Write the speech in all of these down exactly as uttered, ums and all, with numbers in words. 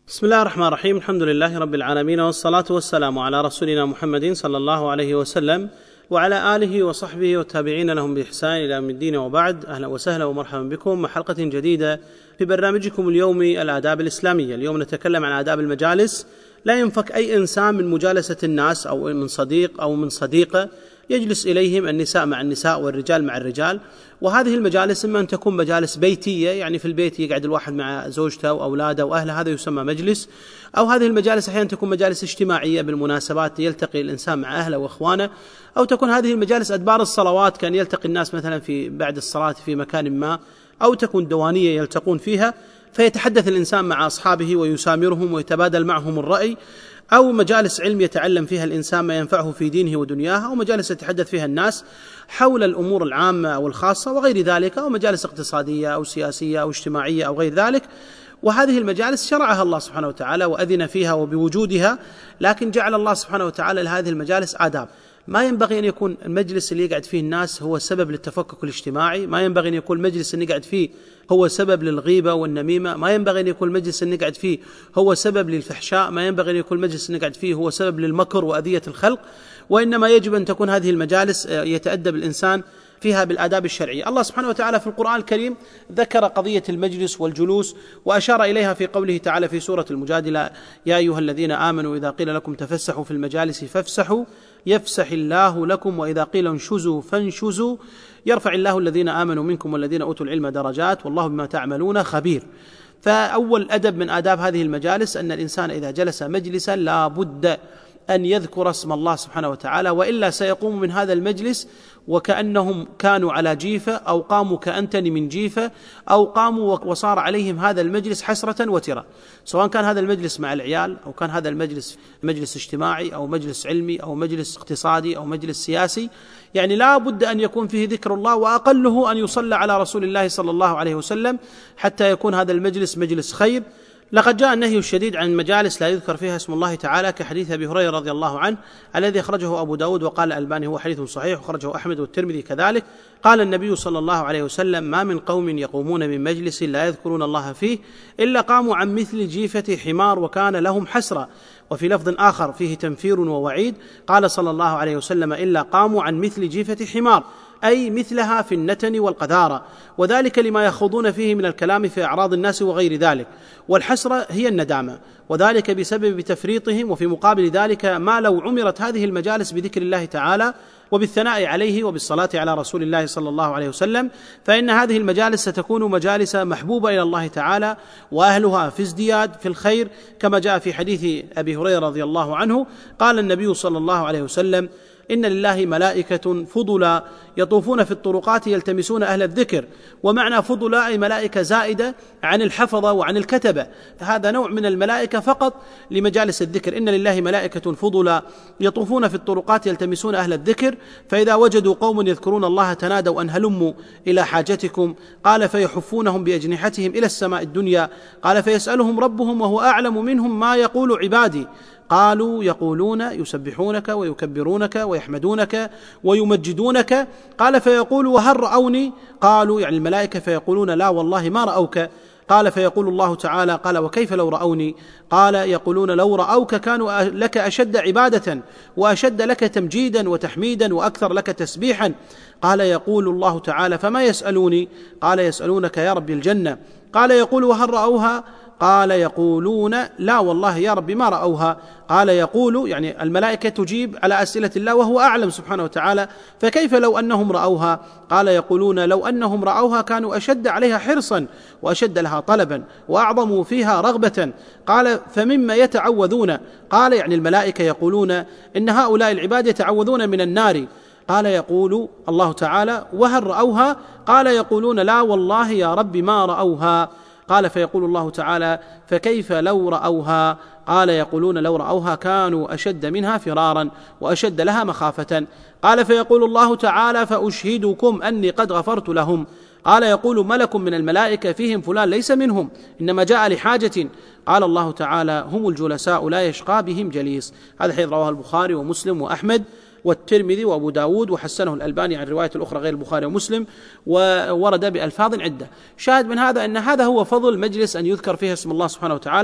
بسم الله الرحمن الرحيم. الحمد لله رب العالمين، والصلاة والسلام على رسولنا محمد صلى الله عليه وسلم وعلى آله وصحبه والتابعين لهم بإحسان إلى يوم الدين، وبعد. أهلا وسهلا ومرحبا بكم مع حلقة جديدة في برنامجكم اليومي الآداب الإسلامية. اليوم نتكلم عن آداب المجالس. لا ينفك أي إنسان من مجالسة الناس أو من صديق أو من صديقة يجلس إليهم، النساء مع النساء والرجال مع الرجال. وهذه المجالس إما أن تكون مجالس بيتية، يعني في البيت يقعد الواحد مع زوجته وأولاده وأهله، هذا يسمى مجلس. أو هذه المجالس أحيانا تكون مجالس اجتماعية بالمناسبات يلتقي الإنسان مع أهله وإخوانه. أو تكون هذه المجالس أدبار الصلوات، كان يلتقي الناس مثلا في بعد الصلاة في مكان ما، أو تكون دوانية يلتقون فيها فيتحدث الإنسان مع أصحابه ويسامرهم ويتبادل معهم الرأي. أو مجالس علم يتعلم فيها الإنسان ما ينفعه في دينه ودنياه، أو مجالس يتحدث فيها الناس حول الأمور العامة أو الخاصة وغير ذلك، أو مجالس اقتصادية أو سياسية أو اجتماعية أو غير ذلك. وهذه المجالس شرعها الله سبحانه وتعالى وأذن فيها وبوجودها، لكن جعل الله سبحانه وتعالى لهذه المجالس آداب. ما ينبغي أن يكون المجلس اللي يقعد فيه الناس هو سبب للتفكك الاجتماعي، ما ينبغي أن يكون المجلس اللي يقعد فيه هو سبب للغيبة والنميمة، ما ينبغي أن يكون المجلس اللي يقعد فيه هو سبب للفحشاء، ما ينبغي أن يكون المجلس اللي يقعد فيه هو سبب للمكر وأذية الخلق. وإنما يجب أن تكون هذه المجالس يتأدب الإنسان فيها بالآداب الشرعية. الله سبحانه وتعالى في القرآن الكريم ذكر قضية المجلس والجلوس وأشار إليها في قوله تعالى في سورة المجادلة: يا أيها الذين آمنوا إذا قيل لكم تفسحوا في المجالس فافسحوا يفسح الله لكم، وإذا قيل انشزوا فانشزوا يرفع الله الذين آمنوا منكم والذين أوتوا العلم درجات والله بما تعملون خبير. فأول أدب من آداب هذه المجالس أن الإنسان إذا جلس مجلسا لا بد أن يذكر اسم الله سبحانه وتعالى، وإلا سيقوم من هذا المجلس وكأنهم كانوا على جيفة، أو قاموا كأنتن من جيفة، أو قاموا وصار عليهم هذا المجلس حسرة وترى، سواء كان هذا المجلس مع العيال أو كان هذا المجلس مجلس اجتماعي أو مجلس علمي أو مجلس اقتصادي أو مجلس سياسي. يعني لا بد أن يكون فيه ذكر الله، وأقله أن يصلى على رسول الله صلى الله عليه وسلم حتى يكون هذا المجلس مجلس خير. لقد جاء النهي الشديد عن مجالس لا يذكر فيها اسم الله تعالى، كحديث أبي هريرة رضي الله عنه الذي أخرجه أبو داود وقال الألباني هو حديث صحيح، وخرجه أحمد والترمذي كذلك. قال النبي صلى الله عليه وسلم: ما من قوم يقومون من مجلس لا يذكرون الله فيه إلا قاموا عن مثل جيفة حمار وكان لهم حسرة. وفي لفظ آخر فيه تنفير ووعيد، قال صلى الله عليه وسلم: إلا قاموا عن مثل جيفة حمار، أي مثلها في النتن والقذارة، وذلك لما يخوضون فيه من الكلام في أعراض الناس وغير ذلك. والحسرة هي الندامة، وذلك بسبب تفريطهم. وفي مقابل ذلك ما لو عمرت هذه المجالس بذكر الله تعالى وبالثناء عليه وبالصلاة على رسول الله صلى الله عليه وسلم، فإن هذه المجالس ستكون مجالس محبوبة إلى الله تعالى، وأهلها في ازدياد في الخير، كما جاء في حديث أبي هريرة رضي الله عنه قال النبي صلى الله عليه وسلم: إن لله ملائكة فضلا يطوفون في الطرقات يلتمسون أهل الذكر. ومعنى فضلا أي ملائكة زائدة عن الحفظة وعن الكتبة، هذا نوع من الملائكة فقط لمجالس الذكر. إن لله ملائكة فضلا يطوفون في الطرقات يلتمسون أهل الذكر، فإذا وجدوا قوم يذكرون الله تنادوا أن هلموا إلى حاجتكم. قال: فيحفونهم بأجنحتهم إلى السماء الدنيا. قال: فيسألهم ربهم وهو أعلم منهم ما يقول عبادي. قالوا: يقولون يسبحونك ويكبرونك ويحمدونك ويمجدونك. قال: فيقول: وهل رأوني؟ قالوا يعني الملائكة فيقولون: لا والله ما رأوك. قال: فيقول الله تعالى: قال: وكيف لو رأوني؟ قال: يقولون: لو رأوك كانوا لك أشد عبادة وأشد لك تمجيدا وتحميدا وأكثر لك تسبيحا. قال: يقول الله تعالى: فما يسألوني؟ قال: يسألونك يا رب الجنة. قال: يقول: وهل رأوها؟ قال: يقولون: لا والله يا رب ما رأوها. قال: يقول يعني الملائكة تجيب على أسئلة الله وهو أعلم سبحانه وتعالى: فكيف لو أنهم رأوها؟ قال: يقولون: لو أنهم رأوها كانوا أشد عليها حرصا وأشد لها طلبا وأعظموا فيها رغبة. قال: فمما يتعوذون؟ قال يعني الملائكة يقولون إن هؤلاء العباد يتعوذون من النار. قال: يقول الله تعالى: وهل رأوها؟ قال: يقولون: لا والله يا رب ما رأوها. قال: فيقول الله تعالى: فكيف لو رأوها؟ قال: يقولون: لو رأوها كانوا أشد منها فرارا وأشد لها مخافة. قال: فيقول الله تعالى: فأشهدكم أني قد غفرت لهم. قال: يقول ملك من الملائكة: فيهم فلان ليس منهم، إنما جاء لحاجة. قال الله تعالى: هم الجلساء لا يشقى بهم جليس. هذا حديث رواه البخاري ومسلم وأحمد والترمذي وأبو داود، وحسنه الألباني عن رواية الأخرى غير البخاري ومسلم، وورد بألفاظ عدة. شاهد من هذا أن هذا هو فضل مجلس أن يذكر فيه اسم الله سبحانه وتعالى.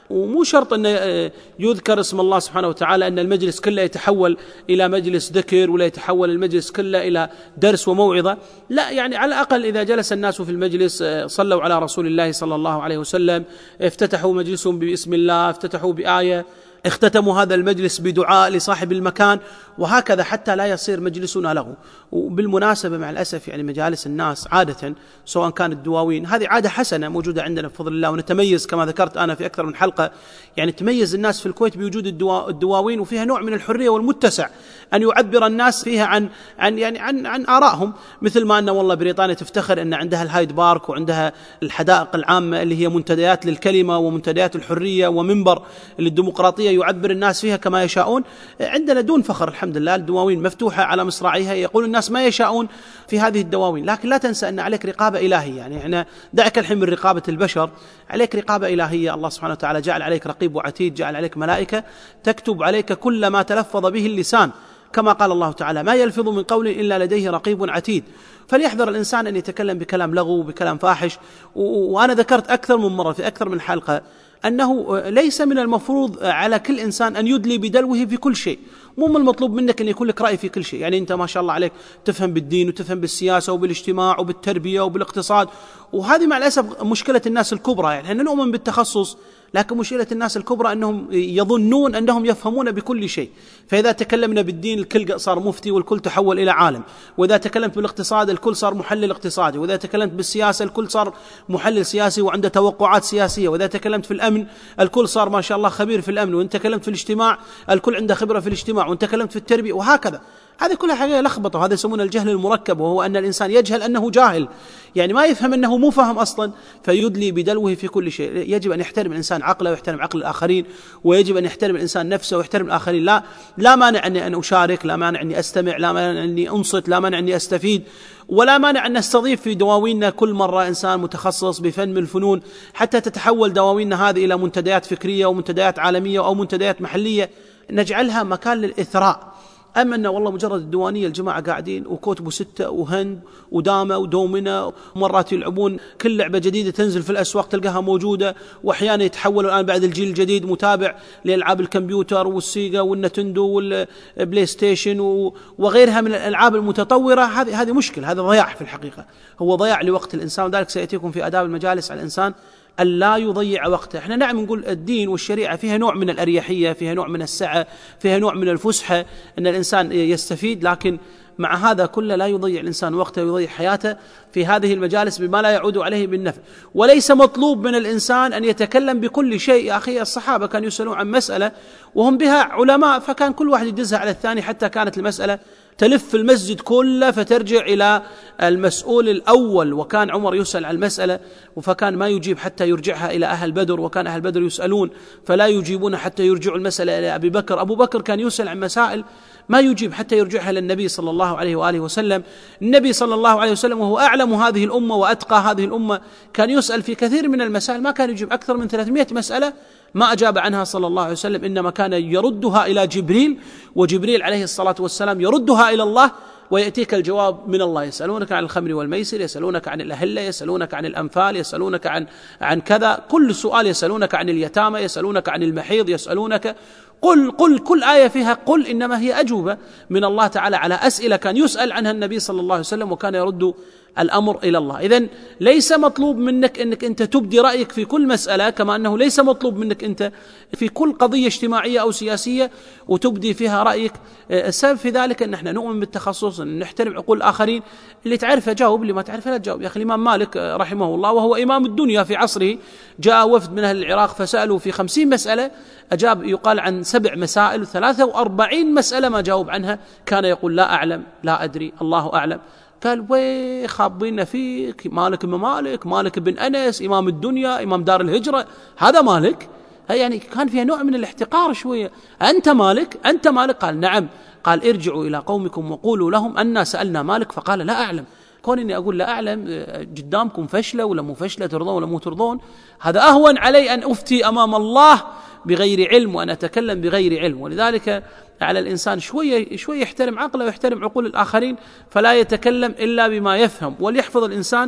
ومو شرط أن يذكر اسم الله سبحانه وتعالى أن المجلس كله يتحول إلى مجلس ذكر ولا يتحول المجلس كله إلى درس وموعظة، لا، يعني على الأقل إذا جلس الناس في المجلس صلوا على رسول الله صلى الله عليه وسلم، افتتحوا مجلسهم باسم الله، افتتحوا بآية، اختتموا هذا المجلس بدعاء لصاحب المكان، وهكذا حتى لا يصير مجلسنا له. وبالمناسبة مع الأسف يعني مجالس الناس عادة سواء كانت دواوين، هذه عادة حسنة موجودة عندنا بفضل الله، ونتميز كما ذكرت أنا في أكثر من حلقة، يعني تميز الناس في الكويت بوجود الدواوين، وفيها نوع من الحرية والمتسع أن يعبر الناس فيها عن عن يعني عن عن آرائهم، مثل ما أن والله بريطانيا تفتخر أن عندها الهايد بارك وعندها الحدائق العامة اللي هي منتديات للكلمة ومنتديات الحرية ومنبر للديمقراطية يعبر الناس فيها كما يشاءون. عندنا دون فخر الحمد لله الدواوين مفتوحة على مصراعيها، يقول الناس ما يشاءون في هذه الدواوين، لكن لا تنسى أن عليك رقابة إلهية. يعني احنا دعك الحين من رقابة البشر، عليك رقابة إلهية. الله سبحانه وتعالى جعل عليك رقيب وعتيد، جعل عليك ملائكة تكتب عليك كل ما تلفظ به اللسان، كما قال الله تعالى ما يلفظ من قول إلا لديه رقيب عتيد. فليحذر الإنسان أن يتكلم بكلام لغو وبكلام فاحش. وأنا ذكرت أكثر من مرة في أكثر من حلقة أنه ليس من المفروض على كل إنسان أن يدلي بدلوه في كل شيء، مو من المطلوب منك أن يكون لك رأي في كل شيء. يعني أنت ما شاء الله عليك تفهم بالدين وتفهم بالسياسة وبالاجتماع وبالتربية وبالاقتصاد، وهذه مع الأسف مشكلة الناس الكبرى. يعني احنا نؤمن بالتخصص، لكن مشكلة الناس الكبرى أنهم يظنون أنهم يفهمون بكل شيء. فإذا تكلمنا بالدين الكل صار مفتي والكل تحول إلى عالم، وإذا تكلمت بالاقتصاد الكل صار محلل اقتصادي، وإذا تكلمت بالسياسة الكل صار محلل سياسي وعنده توقعات سياسية، وإذا تكلمت في الأمن الكل صار ما شاء الله خبير في الأمن، وإن تكلمت في الاجتماع الكل عنده خبرة في الاجتماع، وإن تكلمت في التربية، وهكذا. هذه كلها حاجة لخبطة، وهذا يسمونه الجهل المركب، وهو أن الإنسان يجهل أنه جاهل، يعني ما يفهم أنه مو فهم أصلا، فيدلي بدلوه في كل شيء. يجب أن يحترم الإنسان عقله ويحترم عقل الآخرين، ويجب أن يحترم الإنسان نفسه ويحترم الآخرين. لا لا مانع أني أن أشارك، لا مانع أني أستمع، لا مانع أني أنصت، لا مانع أني أستفيد، ولا مانع أن نستضيف في دواويننا كل مرة إنسان متخصص بفن من الفنون، حتى تتحول دواويننا هذه إلى منتديات فكرية ومنتديات عالمية أو منتديات محلية، نجعلها مكان للإثراء. أما أنه والله مجرد الديوانية الجماعة قاعدين وكتبوا ستة وهند ودامة ودومنة، ومرات يلعبون كل لعبة جديدة تنزل في الأسواق تلقاها موجودة، وأحيانا يتحولوا الآن بعد الجيل الجديد متابع لألعاب الكمبيوتر والسيجا والنتندو والبلاي ستيشن وغيرها من الألعاب المتطورة. هذه هذه مشكلة، هذا ضياع في الحقيقة، هو ضياع لوقت الإنسان. وذلك سيأتيكم في آداب المجالس على الإنسان ألا يضيع وقته. احنا نعم نقول الدين والشريعة فيها نوع من الأريحية، فيها نوع من السعة، فيها نوع من الفسحة أن الإنسان يستفيد، لكن مع هذا كله لا يضيع الإنسان وقته ويضيع حياته في هذه المجالس بما لا يعود عليه بالنفع. وليس مطلوب من الإنسان أن يتكلم بكل شيء. يا أخي الصحابة كانوا يسألون عن مسألة وهم بها علماء، فكان كل واحد يدزها على الثاني حتى كانت المسألة تلف المسجد كله فترجع إلى المسؤول الأول. وكان عمر يسأل عن المسألة فكان ما يجيب حتى يرجعها إلى أهل بدر، وكان أهل بدر يسألون فلا يجيبون حتى يرجعوا المسألة إلى أبي بكر. أبو بكر كان يسأل عن مسائل ما يجيب حتى يرجعها للنبي صلى الله عليه وآله وسلم. النبي صلى الله عليه وسلم وهو أعلم هذه الأمة وأتقى هذه الأمة كان يسأل في كثير من المسائل ما كان يجيب أكثر من ثلاثمائة مسألة ما أجاب عنها صلى الله عليه وسلم، إنما كان يردها إلى جبريل، وجبريل عليه الصلاة والسلام يردها إلى الله، ويأتيك الجواب من الله. يسألونك عن الخمر والميسر، يسألونك عن الأهلة، يسألونك عن الأنفال، يسألونك عن عن كذا، كل سؤال يسألونك عن اليتامى، يسألونك عن المحيض، يسألونك قل قل كل آية فيها قل، إنما هي أجوبة من الله تعالى على أسئلة كان يسأل عنها النبي صلى الله عليه وسلم، وكان يرد الأمر إلى الله. إذن ليس مطلوب منك أنك أنت تبدي رأيك في كل مسألة، كما أنه ليس مطلوب منك أنت في كل قضية اجتماعية أو سياسية وتبدي فيها رأيك. السبب في ذلك أن احنا نؤمن بالتخصص، أن نحترم عقول الآخرين، اللي تعرفه جاوب، اللي ما تعرفه لا تجاوب. يا أخي الإمام مالك رحمه الله وهو إمام الدنيا في عصره، جاء وفد من أهل العراق فسألوا في خمسين مسألة، أجاب يقال عن سبع مسائل وثلاثة وأربعين مسألة ما جاوب عنها، كان يقول لا أعلم، لا أدري، الله أعلم. قال وي خابين فيك، مالك بن مالك، مالك بن أنس، إمام الدنيا، إمام دار الهجرة، هذا مالك؟ يعني كان فيها نوع من الاحتقار شوية. أنت مالك؟ أنت مالك؟ قال نعم. قال ارجعوا إلى قومكم وقولوا لهم أنا سألنا مالك فقال لا أعلم. كون إني أقول لا أعلم قدامكم فشلة ولا مو فشلة، ترضون ولا مو ترضون، هذا أهون علي أن أفتي أمام الله بغير علم وأن أتكلم بغير علم. ولذلك على الإنسان شوية شوية يحترم عقله ويحترم عقول الآخرين، فلا يتكلم إلا بما يفهم، وليحفظ الإنسان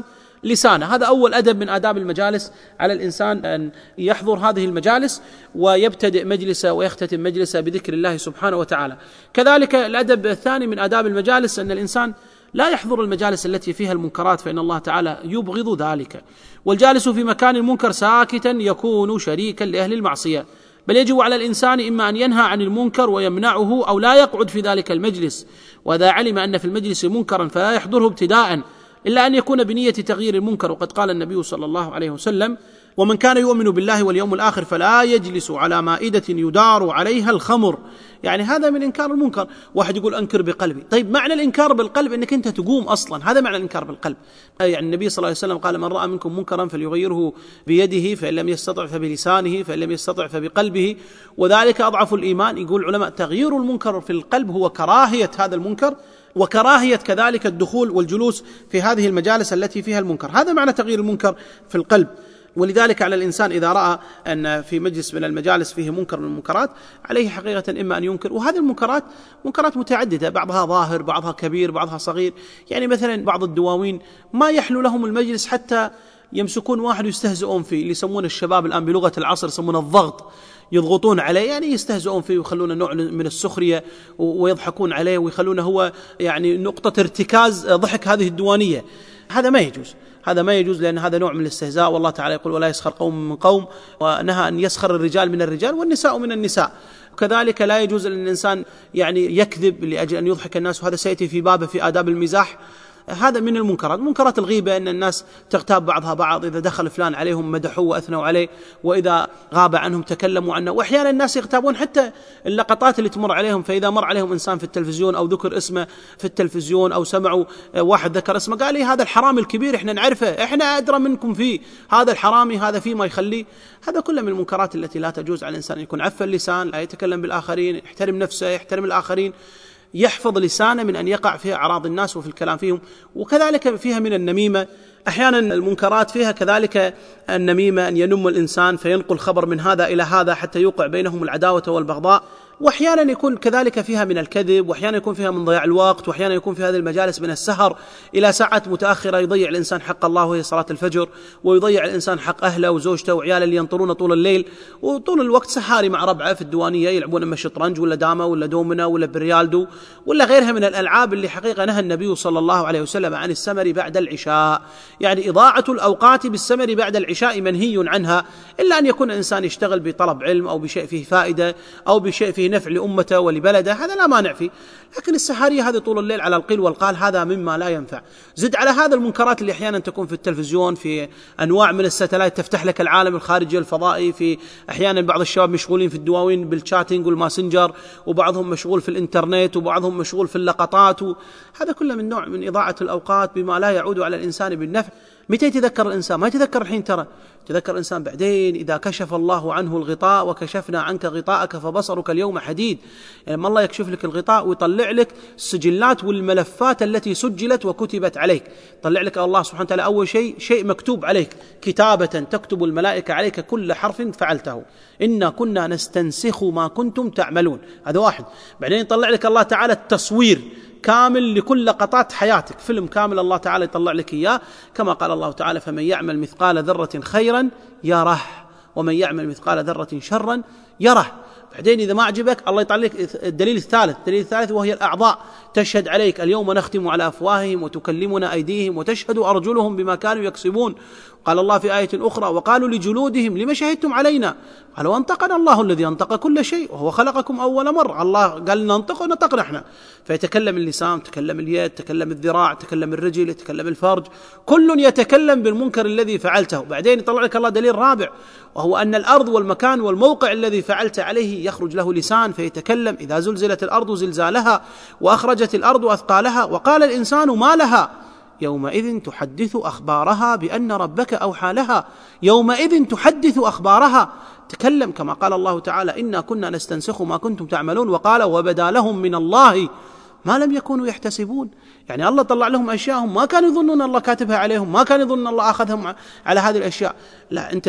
لسانه. هذا أول أدب من آداب المجالس، على الإنسان أن يحضر هذه المجالس ويبتدئ مجلسه ويختتم مجلسه بذكر الله سبحانه وتعالى. كذلك الأدب الثاني من آداب المجالس أن الإنسان لا يحضر المجالس التي فيها المنكرات، فإن الله تعالى يبغض ذلك. والجالس في مكان المنكر ساكتا يكون شريكا لأهل المعصية، بل يجب على الإنسان إما أن ينهى عن المنكر ويمنعه أو لا يقعد في ذلك المجلس، وإذا علم أن في المجلس منكرا فلا يحضره ابتداء إلا أن يكون بنية تغيير المنكر. وقد قال النبي صلى الله عليه وسلم: ومن كان يؤمن بالله واليوم الآخر فلا يجلس على مائدة يدار عليها الخمر. يعني هذا من إنكار المنكر. واحد يقول أنكر بقلبي، طيب معنى الإنكار بالقلب أنك أنت تقوم أصلا، هذا معنى الإنكار بالقلب. يعني النبي صلى الله عليه وسلم قال: من رأى منكم منكرا فليغيره بيده، فإن لم يستطع فبلسانه، فإن لم يستطع فبقلبه، وذلك أضعف الإيمان. يقول العلماء: تغيير المنكر في القلب هو كراهية هذا المنكر، وكراهية كذلك الدخول والجلوس في هذه المجالس التي فيها المنكر. هذا معنى تغيير المنكر في القلب. ولذلك على الإنسان إذا رأى أن في مجلس من المجالس فيه منكر من المنكرات، عليه حقيقة إما أن ينكر. وهذه المنكرات منكرات متعددة، بعضها ظاهر، بعضها كبير، بعضها صغير. يعني مثلا بعض الدواوين ما يحلو لهم المجلس حتى يمسكون واحد يستهزئون فيه، اللي يسمون الشباب الآن بلغة العصر يسمونه الضغط، يضغطون عليه، يعني يستهزئون فيه ويخلونه نوع من السخرية ويضحكون عليه ويخلونه هو يعني نقطة ارتكاز ضحك هذه الديوانية. هذا ما يجوز، هذا ما يجوز، لأن هذا نوع من الاستهزاء. والله تعالى يقول: ولا يسخر قوم من قوم، ونهى أن يسخر الرجال من الرجال والنساء من النساء. وكذلك لا يجوز أن الإنسان يعني يكذب لأجل أن يضحك الناس، وهذا سيأتي في بابه في آداب المزاح. هذا من المنكرات. منكرات الغيبة أن الناس تغتاب بعضها بعض، إذا دخل فلان عليهم مدحوه وأثنوا عليه، وإذا غاب عنهم تكلموا عنه. وأحيانا الناس يغتابون حتى اللقطات اللي تمر عليهم، فإذا مر عليهم إنسان في التلفزيون أو ذكر اسمه في التلفزيون أو سمعوا واحد ذكر اسمه قال: إيه هذا الحرامي الكبير، إحنا نعرفه، إحنا أدرى منكم فيه، هذا الحرامي، هذا فيه ما يخليه. هذا كله من المنكرات التي لا تجوز على الإنسان. يكون عف اللسان، لا يتكلم بالآخرين، يحترم نفسه، يحترم الآخرين، يحفظ لسانه من أن يقع فيها أعراض الناس وفي الكلام فيهم. وكذلك فيها من النميمة. أحيانا المنكرات فيها كذلك النميمة، أن ينم الإنسان فينقل خبر من هذا إلى هذا حتى يوقع بينهم العداوة والبغضاء. وأحيانا يكون كذلك فيها من الكذب، وأحيانا يكون فيها من ضياع الوقت، وأحيانا يكون في هذه المجالس من السهر إلى ساعات متأخرة، يضيع الإنسان حق الله وهي صلاة الفجر، ويضيع الإنسان حق أهله وزوجته وعياله اللي ينطرون طول الليل، وطول الوقت سهاري مع ربعه في الديوانية يلعبون إما شطرنج ولا دامة ولا دومنا ولا بريالدو ولا غيرها من الألعاب اللي حقيقة نهى النبي صلى الله عليه وسلم عن السمر بعد العشاء. يعني إضاعة الأوقات بالسمر بعد العشاء منهي عنها، إلا أن يكون الإنسان يشتغل بطلب علم أو بشيء فيه فائدة أو بشيء فيه نفع لأمته ولبلده، هذا لا مانع فيه. لكن السهارية هذه طول الليل على القيل والقال هذا مما لا ينفع. زد على هذا المنكرات اللي أحيانا تكون في التلفزيون، في أنواع من الستلايت تفتح لك العالم الخارجي الفضائي، في أحيانا بعض الشباب مشغولين في الدواوين بالشاتنج والماسنجر، وبعضهم مشغول في الإنترنت، وبعضهم مشغول في اللقطات، هذا كله من نوع من إضاعة الأوقات بما لا يعود على الإنسان بالنفع. متى يتذكر الإنسان؟ ما يتذكر الحين، ترى يتذكر الإنسان بعدين إذا كشف الله عنه الغطاء وكشفنا عنك غطاءك فبصرك اليوم حديد. يعني ما الله يكشف لك الغطاء ويطلع لك السجلات والملفات التي سجلت وكتبت عليك، طلع لك الله سبحانه وتعالى أول شيء شيء مكتوب عليك كتابة، تكتب الملائكة عليك كل حرف فعلته، إنا كنا نستنسخ ما كنتم تعملون، هذا واحد. بعدين يطلع لك الله تعالى التصوير كامل لكل لقطات حياتك، فيلم كامل الله تعالى يطلع لك إياه، كما قال الله تعالى: فمن يعمل مثقال ذرة خيرا يره ومن يعمل مثقال ذرة شرا يره. بعدين إذا ما عجبك الله يطلع لك الدليل الثالث، الدليل الثالث وهي الأعضاء، تشهد عليك: اليوم نختم على أفواههم وتكلمنا أيديهم وتشهد أرجلهم بما كانوا يكسبون. قال الله في آية أخرى: وقالوا لجلودهم لما شهدتم علينا؟ قالوا: أنطقنا الله الذي أنطق كل شيء وهو خلقكم أول مرة. الله قال ننطق ونطقنا احنا. فيتكلم اللسان، تكلم اليد، تكلم الذراع، تكلم الرجل، تكلم الفرج، كل يتكلم بالمنكر الذي فعلته. بعدين يطلع لك الله دليل رابع، وهو أن الأرض والمكان والموقع الذي فعلت عليه يخرج له لسان فيتكلم: إذا زلزلت الأرض زلزالها وأخرجت الأرض أثقالها وقال الإنسان ما لها يومئذ تحدث أخبارها بأن ربك أوحى لها. يومئذ تحدث أخبارها، تكلم، كما قال الله تعالى: إنا كنا نستنسخ ما كنتم تعملون. وقال: وبدا لهم من الله ما لم يكونوا يحتسبون. يعني الله طلع لهم أشياء هم ما كانوا يظنون الله كاتبها عليهم، ما كانوا يظنون الله أخذهم على هذه الأشياء. لا، انتبه،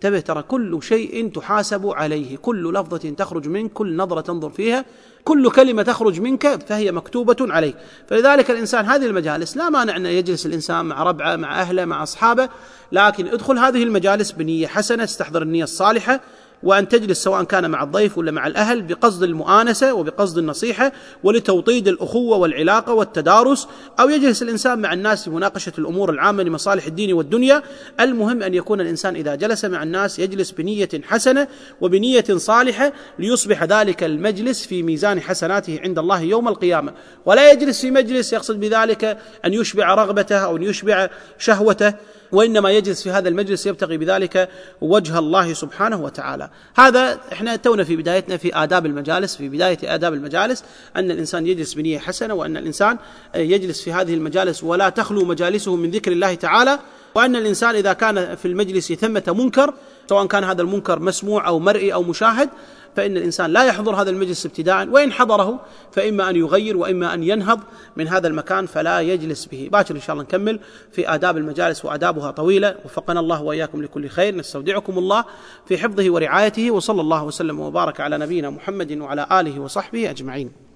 انتبه، ترى كل شيء تحاسب عليه، كل لفظة تخرج منك، كل نظرة تنظر فيها، كل كلمة تخرج منك فهي مكتوبة عليك. فلذلك الإنسان هذه المجالس لا مانع أن يجلس الإنسان مع ربعه، مع أهله، مع أصحابه، لكن ادخل هذه المجالس بنية حسنة، استحضر النية الصالحة، وأن تجلس سواء كان مع الضيف ولا مع الأهل بقصد المؤانسة وبقصد النصيحة ولتوطيد الأخوة والعلاقة والتدارس، أو يجلس الإنسان مع الناس لمناقشة الأمور العامة لمصالح الدين والدنيا. المهم أن يكون الإنسان إذا جلس مع الناس يجلس بنية حسنة وبنية صالحة، ليصبح ذلك المجلس في ميزان حسناته عند الله يوم القيامة، ولا يجلس في مجلس يقصد بذلك أن يشبع رغبته أو أن يشبع شهوته، وإنما يجلس في هذا المجلس يبتغي بذلك وجه الله سبحانه وتعالى. هذا احنا تونا في بدايتنا في آداب المجالس، في بداية آداب المجالس أن الإنسان يجلس بنية حسنة، وأن الإنسان يجلس في هذه المجالس ولا تخلو مجالسه من ذكر الله تعالى، وأن الإنسان إذا كان في المجلس ثمة منكر، سواء كان هذا المنكر مسموع أو مرئي أو مشاهد، فإن الإنسان لا يحضر هذا المجلس ابتداء، وإن حضره فإما أن يغير وإما أن ينهض من هذا المكان فلا يجلس به. باكر إن شاء الله نكمل في آداب المجالس، وآدابها طويلة، وفقنا الله وإياكم لكل خير. نستودعكم الله في حفظه ورعايته، وصلى الله وسلم وبارك على نبينا محمد وعلى آله وصحبه أجمعين.